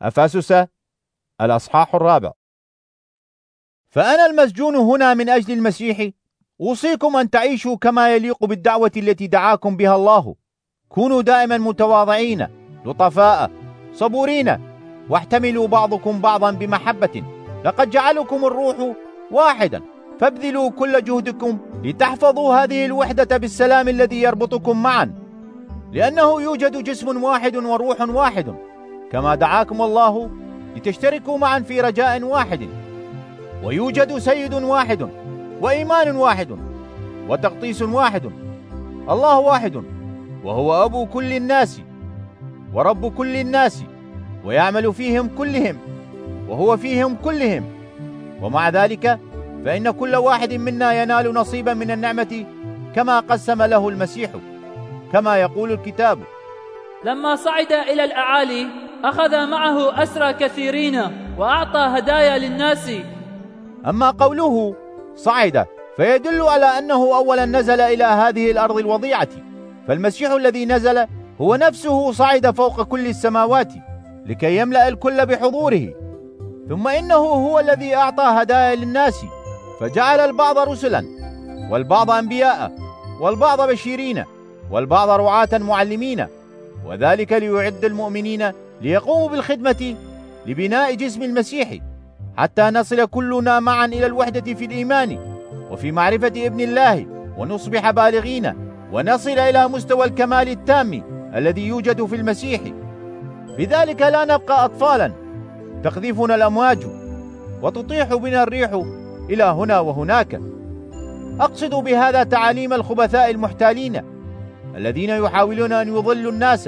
أفسس الأصحاح 4. فأنا المسجون هنا من أجل المسيح أوصيكم أن تعيشوا كما يليق بالدعوة التي دعاكم بها الله. كونوا دائما متواضعين لطفاء صبورين، واحتملوا بعضكم بعضا بمحبة، لقد جعلكم الروح واحدا، فابذلوا كل جهدكم لتحفظوا هذه الوحدة بالسلام الذي يربطكم معا، لأنه يوجد جسم واحد وروح واحد، كما دعاكم الله لتشتركوا معا في رجاء واحد. ويوجد سيد واحد، وإيمان واحد، وتغطيس واحد، الله واحد، وهو أبو كل الناس ورب كل الناس، ويعمل فيهم كلهم، وهو فيهم كلهم. ومع ذلك فإن كل واحد منا ينال نصيبا من النعمة كما قسم له المسيح، كما يقول الكتاب: لما صعد إلى الأعالي أخذ معه أسرى كثيرين وأعطى هدايا للناس. أما قوله صعد فيدل على أنه أولا نزل إلى هذه الأرض الوضيعة، فالمسيح الذي نزل هو نفسه صعد فوق كل السماوات لكي يملأ الكل بحضوره. ثم إنه هو الذي أعطى هدايا للناس، فجعل البعض رسلا، والبعض أنبياء، والبعض بشيرين، والبعض رعاة معلمين، وذلك ليعد المؤمنين ليقوموا بالخدمة لبناء جسم المسيح، حتى نصل كلنا معا إلى الوحدة في الإيمان وفي معرفة ابن الله، ونصبح بالغين، ونصل إلى مستوى الكمال التام الذي يوجد في المسيح. بذلك لا نبقى أطفالا تقذفنا الأمواج وتطيح بنا الريح إلى هنا وهناك. أقصد بهذا تعاليم الخبثاء المحتالين الذين يحاولون أن يضلوا الناس،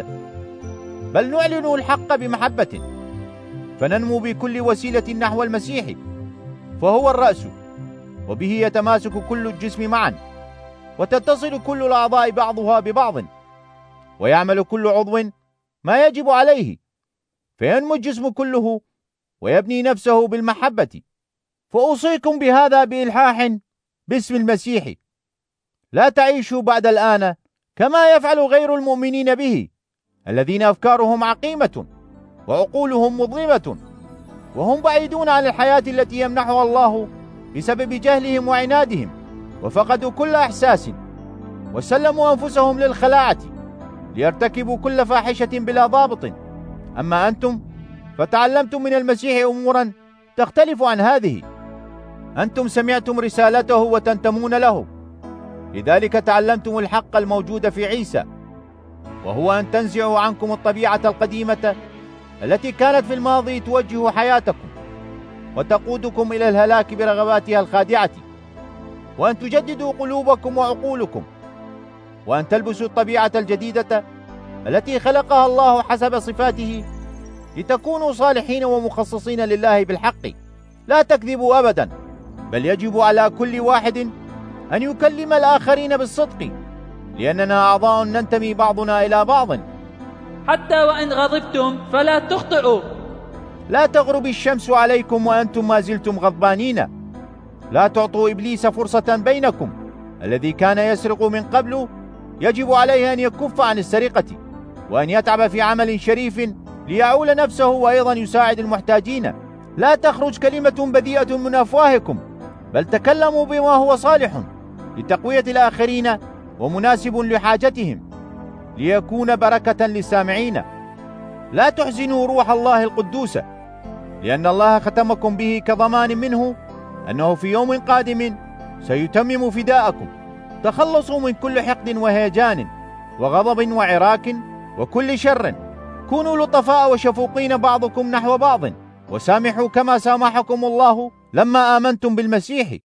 بل نعلن الحق بمحبة، فننمو بكل وسيلة نحو المسيح، فهو الرأس، وبه يتماسك كل الجسم معا، وتتصل كل الأعضاء بعضها ببعض، ويعمل كل عضو ما يجب عليه، فينمو الجسم كله ويبني نفسه بالمحبة. فأوصيكم بهذا بإلحاح باسم المسيح، لا تعيشوا بعد الآن كما يفعل غير المؤمنين به، الذين أفكارهم عقيمة وعقولهم مظلمة، وهم بعيدون عن الحياة التي يمنحها الله بسبب جهلهم وعنادهم، وفقدوا كل إحساس، وسلموا أنفسهم للخلاعة ليرتكبوا كل فاحشة بلا ضابط. أما أنتم فتعلمتم من المسيح أمورا تختلف عن هذه، أنتم سمعتم رسالته وتنتمون له، لذلك تعلمتم الحق الموجود في عيسى، وهو أن تنزعوا عنكم الطبيعة القديمة التي كانت في الماضي توجه حياتكم وتقودكم إلى الهلاك برغباتها الخادعة، وأن تجددوا قلوبكم وعقولكم، وأن تلبسوا الطبيعة الجديدة التي خلقها الله حسب صفاته، لتكونوا صالحين ومخصصين لله بالحق، لا تكذبوا أبدا، بل يجب على كل واحد أن يكلم الآخرين بالصدق، لأننا أعضاء ننتمي بعضنا إلى بعض. حتى وإن غضبتم فلا تخطئوا. لا تغرب الشمس عليكم وأنتم ما زلتم غضبانين. لا تعطوا إبليس فرصة بينكم. الذي كان يسرق من قبل يجب عليه أن يكف عن السرقة، وأن يتعب في عمل شريف ليعول نفسه وأيضا يساعد المحتاجين. لا تخرج كلمة بذيئة من أفواهكم، بل تكلموا بما هو صالح لتقوية الآخرين ومناسب لحاجتهم، ليكون بركة للسامعين. لا تحزنوا روح الله القدوس، لأن الله ختمكم به كضمان منه أنه في يوم قادم سيتمم فداءكم. تخلصوا من كل حقد وهيجان وغضب وعراك وكل شر. كونوا لطفاء وشفوقين بعضكم نحو بعض، وسامحوا كما سامحكم الله لما آمنتم بالمسيح.